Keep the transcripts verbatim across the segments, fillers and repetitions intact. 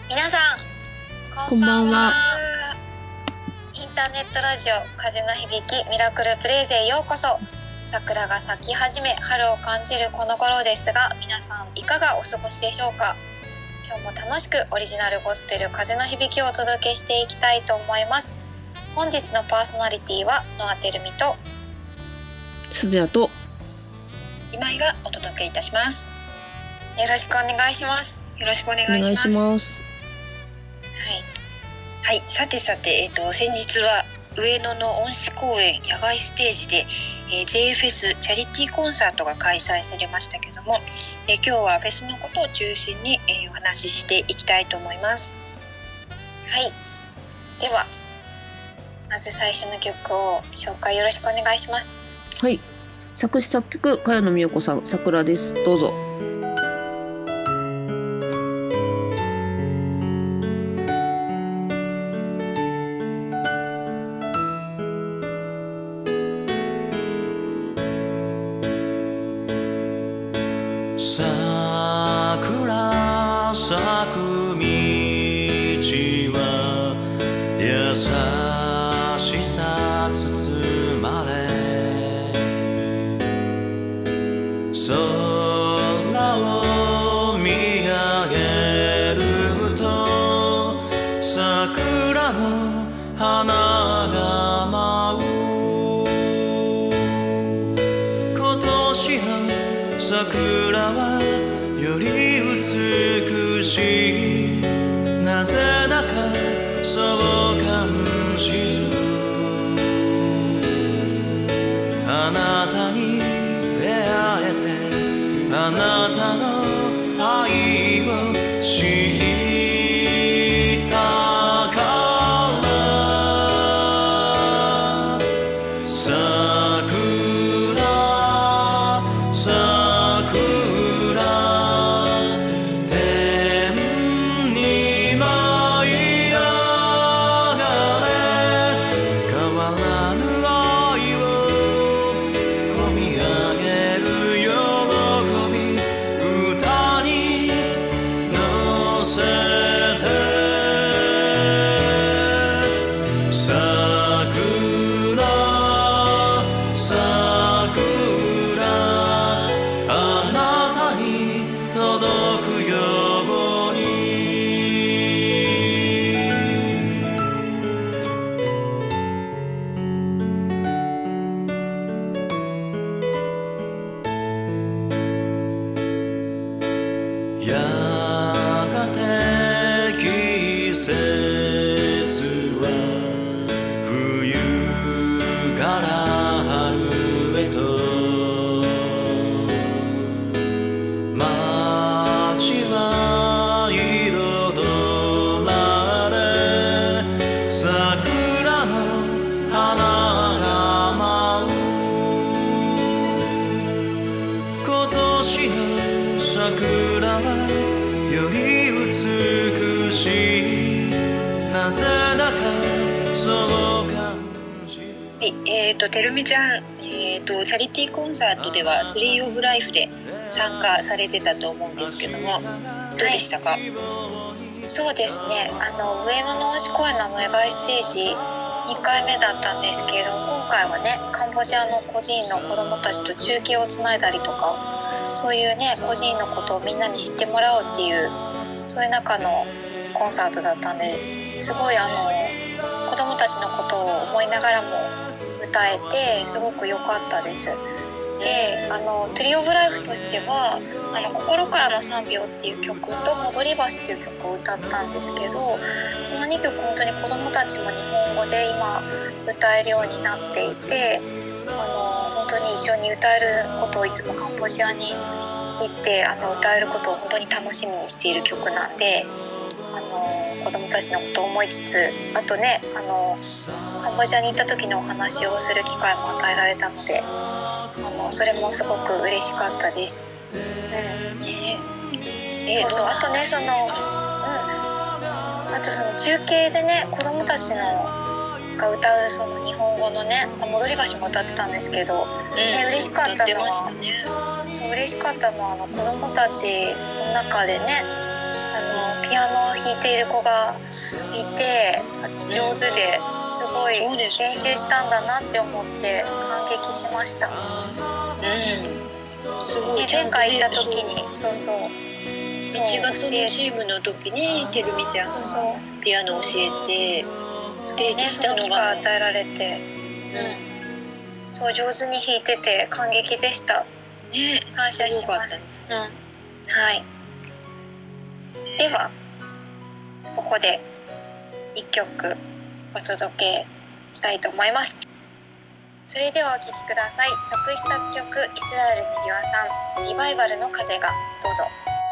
皆さんこんばんは。インターネットラジオ風の響きミラクルプレイゼへようこそ。桜が咲き始め春を感じるこの頃ですが、皆さんいかがお過ごしでしょうか。今日も楽しくオリジナルゴスペル風の響きをお届けしていきたいと思います。本日のパーソナリティはノアテルミと鈴谷と今井がお届けいたします。 よろしくお願いします。 よろしくお願いします。はい、はい、さてさて、えーと、先日は上野の恩賜公園野外ステージで、えー、ジェイ フェスチャリティーコンサートが開催されましたけども、えー、今日はフェスのことを中心に、えー、お話ししていきたいと思います。 はい、ではまず最初の曲を紹介よろしくお願いします。 はい、作詞作曲茅野美代子さん、桜です。どうぞ。 桜咲く道は優しさ包まれ、空を見上げると桜の花が舞う。今年の桜はより美しい、なぜだかそう感じる。あなたに出会えて、あなたの愛を知ったから桜やがて季節は冬から春へと、街は彩られ、桜の花が舞う。今年の桜はより美しい、なぜだかそう感じる。 はい、えーと、てるみちゃん、えーと、チャリティーコンサートではツリーオブライフで参加されてたと思うんですけども、どうでしたか？はい、 そうですね、あの上野の恩賜公園のあの野外ステージにかいめだったんですけれども、今回はねカンボジアの孤児院の子どもたちと中継をつないだりとか、そういうね孤児院のことをみんなに知ってもらおうっていう、そういう中のコンサートだったんで、すごいあの子どもたちのことを思いながらも歌えてすごく良かったです。で、あのトゥリーオブライフとしてはあの心からのさんびょうっていう曲と戻り橋っていう曲を歌ったんですけど、そのにきょく本当に子どもたちも日本語で今歌えるようになっていて、あの本当に一緒に歌えることをいつもカンボジアに行ってあの歌えることを本当に楽しみにしている曲なんで、あの子どもたちのことを思いつつ、あとねあのカンボジアに行った時のお話をする機会も与えられたので、あのそれもすごく嬉しかったです。うんねえそうそう、あとねその、うん、あとその中継でね子どもたちのが歌うその日本語のね戻り橋も歌ってたんですけど、うんね、嬉しかったのは、ね、そう嬉しかったのはあの子どもたちの中でねあのピアノを弾いている子がいて上手ですごい練習したんだなって思って感激しました。 うん、すごい、 ね、前回行った時にそうそういちがつのチームの時にてるみちゃんがピアノ教えてステージしたのが、 ね、その機会与えられて、うん、そう上手に弾いてて感激でした、 ね、 感謝します。うん、はい。ではここでいっきょくお届けしたいと思います。それではお聴きください。作詞作曲イスラエルみぎわさん、リバイバルの風が。どうぞ。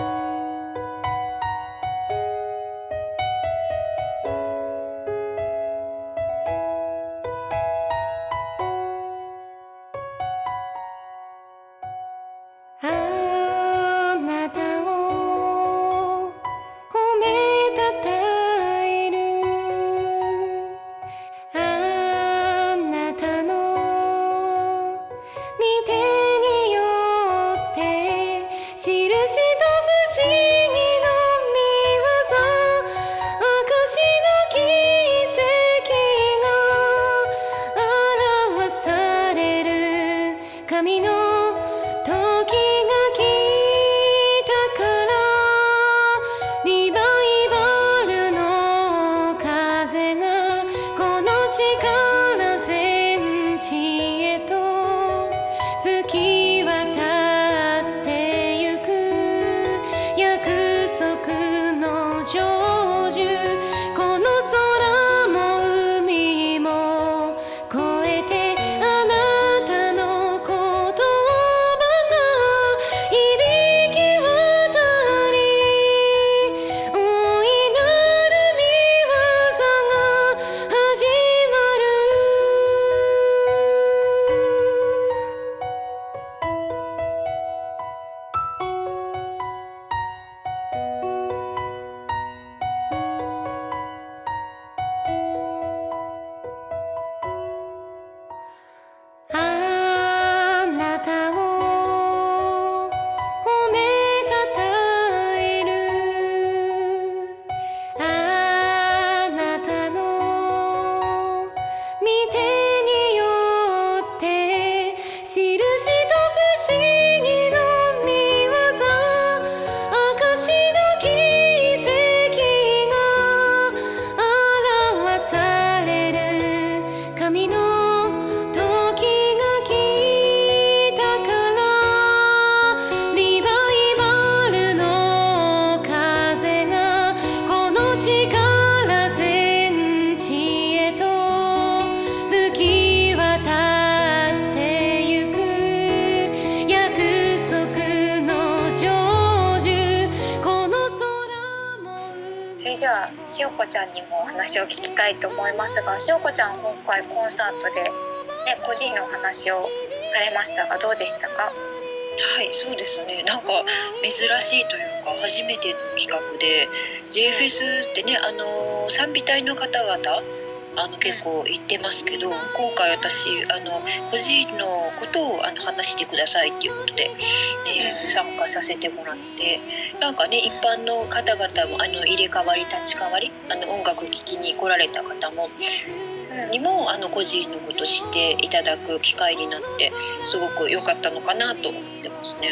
しおこちゃんにもお話を聞きたいと思いますが、しおこちゃん今回コンサートで、ね、個人のお話をされましたがどうでしたか？ はい、そうですね。なんか珍しいというか初めての企画で ジェイフェス ってね、あの賛美隊の方々あの結構言ってますけど、今回私あの個人のことをあの話してくださいっていうことで、えー、参加させてもらって、なんかね一般の方々もあの入れ替わり立ち替わりあの音楽聴きに来られた方もにもあの個人のことを知っていただく機会になってすごく良かったのかなと思ってますね。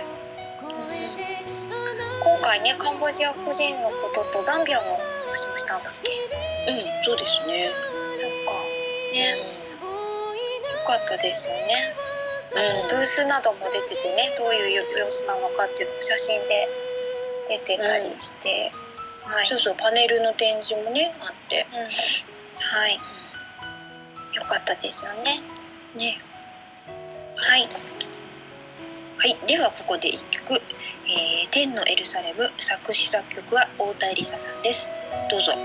今回ねカンボジア個人のこととザンビアの話もしたんだっけ？ うん、そうですね。 そっかね、うん、よかったですよね。あの、うん、ブースなども出ててね、どういう様子なのかっていうのも写真で出てたりして、 うん、はい、そうそうパネルの展示もねあって、うん、 はい、よかったですよね。 ね、 はい。 はい、ではここでいっきょく、えー、天のエルサレム、作詞作曲は大田エリサさんです。どうぞ。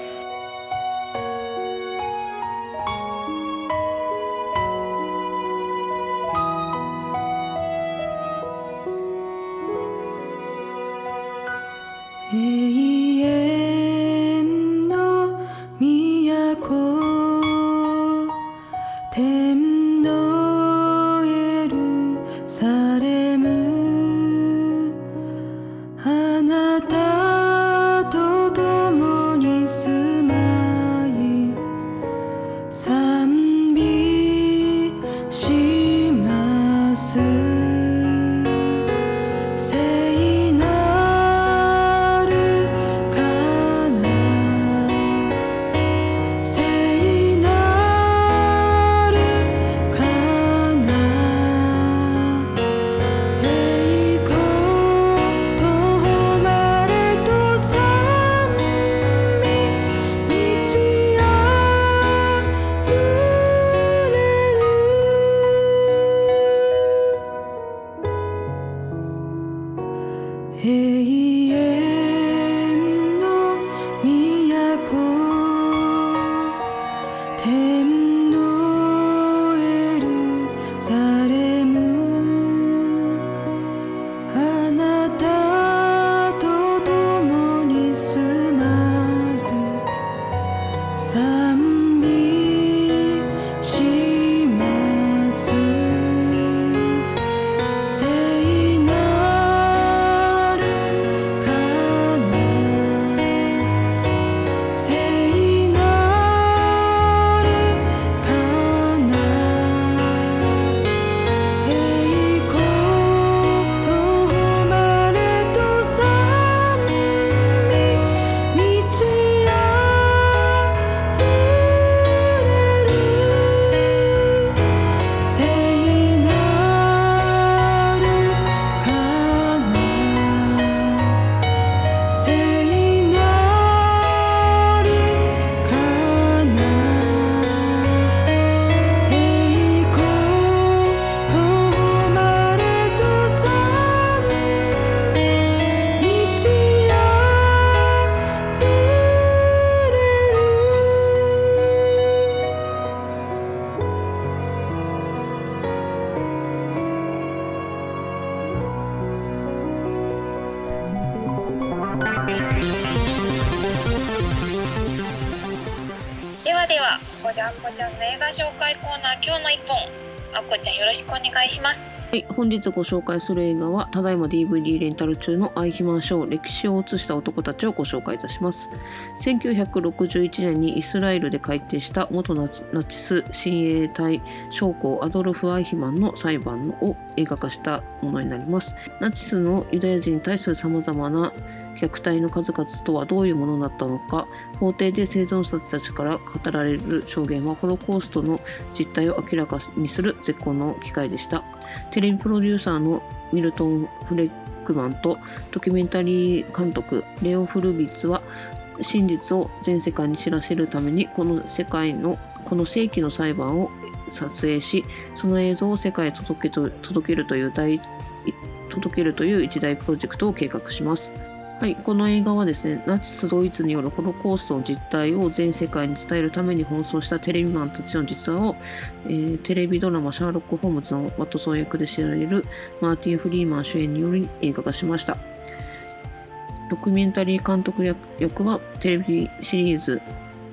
永遠の都、天のエルサレム、あなたと共永遠の都天のエルサレムあなたと共に住まう賛美します聖なるかな聖なるかな栄光と誉れと賛美満ち溢れる聖なるかな聖なるかな栄光と誉れと賛美満ち溢れるではでは、ここであっこちゃんの映画紹介コーナー、今日の一本、あっこちゃんよろしくお願いします。 はい、本日ご紹介する映画はただいま ディーブイディー レンタル中のアイヒマンショー歴史を映した男たちをご紹介いたします。せんきゅうひゃくろくじゅういちねんにイスラエルで改定した元ナチナチス親衛隊将校アドルフ・アイヒマンの裁判を映画化したものになります。ナチスのユダヤ人に対するさまざまな虐待の数々とはどういうものだったのか、法廷で生存者たちから語られる証言はホロコーストの実態を明らかにする絶好の機会でした。テレビプロデューサーのミルトン・フレックマンとドキュメンタリー監督レオ・フルビッツは真実を全世界に知らせるためにこの世界のこの世紀の裁判を撮影し、その映像を世界へ届けと届けるという大届けるという一大プロジェクトを計画します。はい、この映画はですね、ナチスドイツによるホロコーストの実態を全世界に伝えるために奔走したテレビマンたちの実話を、えー、テレビドラマシャーロック・ホームズのワトソン役で知られるマーティン・フリーマン主演により映画化しました。ドキュメンタリー監督役はテレビシリーズ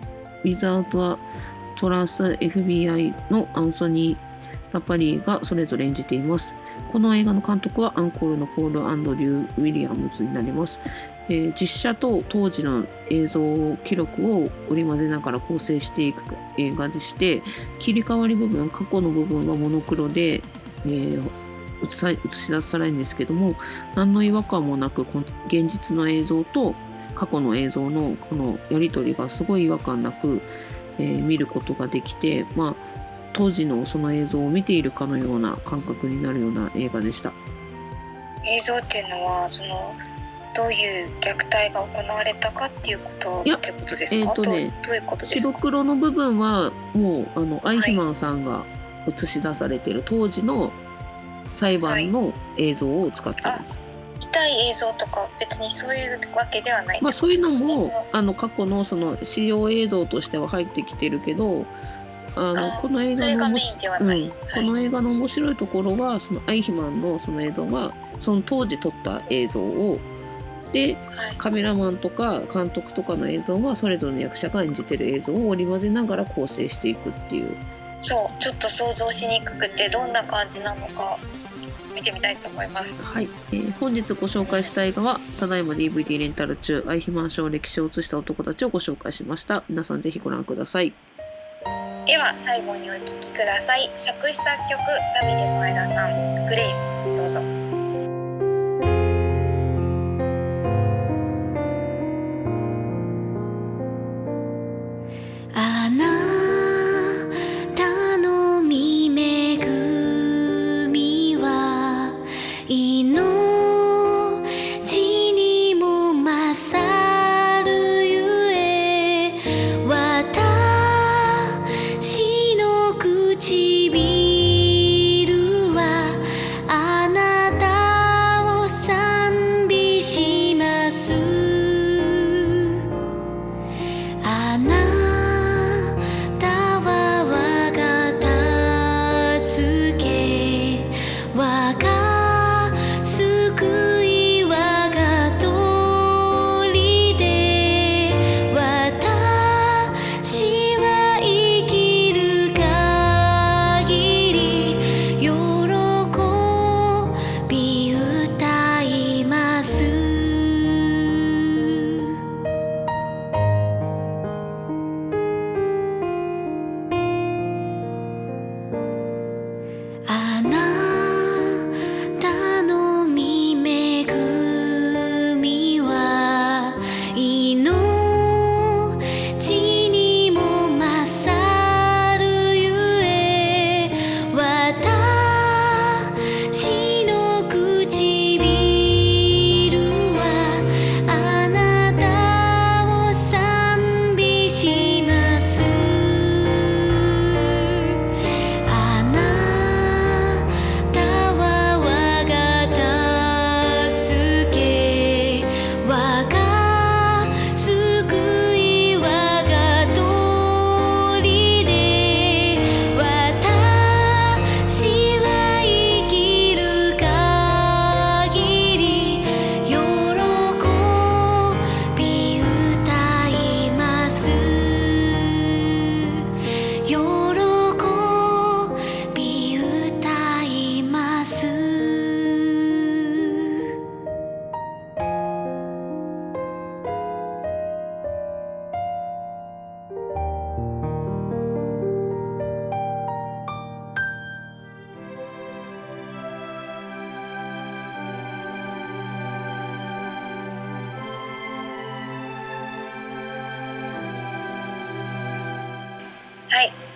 Without a Trace エフビーアイ のアンソニー・ラパリーがそれぞれ演じています。この映画の監督はアンコールのポール・アンドリュー・ウィリアムズになります。えー、実写と当時の映像記録を織り交ぜながら構成していく映画でして、切り替わり部分、過去の部分はモノクロで、えー、映さ映し出されるんですけども、何の違和感もなくこの現実の映像と過去の映像のこのやり取りがすごい違和感なく、えー、見ることができて、まあ当時のその映像を見ているかのような感覚になるような映画でした。 映像っていうのはそのどういう虐待が行われたかっていうことってことですか？ えーとね、 どう、どういうことですか？ 白黒の部分はもうあのアイヒマンさんが映し出されている当時の裁判の映像を使っています。はい、 痛い映像とか別にそういうわけではない、 まあ、そういうのもあの過去のその資料映像としては入ってきてるけど、あのこの映画の面白い、うんはい、この映画の面白いところはそのアイヒマンのその映像はその当時撮った映像をで、はい、カメラマンとか監督とかの映像はそれぞれの役者が演じてる映像を織り交ぜながら構成していくっていう。 そうちょっと想像しにくくてどんな感じなのか見てみたいと思います。 はい、えー、本日ご紹介した映画はただいま ディーブイディー レンタル中アイヒマンショー歴史を映した男たちをご紹介しました。皆さんぜひご覧ください。 では最後にお聴きください。作詞作曲ダビデ前田さん、グレイス、どうぞ。 あなたの見恵みは命にも勝るゆえ、私の唇はあなた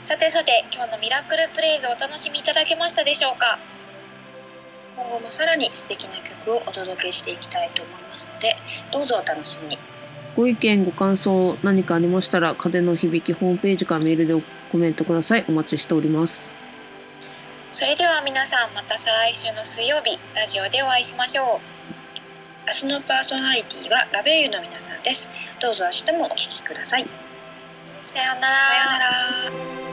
さてさて、今日のミラクルプレイズをお楽しみいただけましたでしょうか。 今後もさらに素敵な曲をお届けしていきたいと思いますので、どうぞお楽しみに。 ご意見ご感想何かありましたら、風の響きホームページからメールでコメントください。お待ちしております。 それでは皆さん、また再来週の水曜日ラジオでお会いしましょう。 明日のパーソナリティはラベイユの皆さんです。どうぞ明日もお聞きください。 さようなら。 さようなら。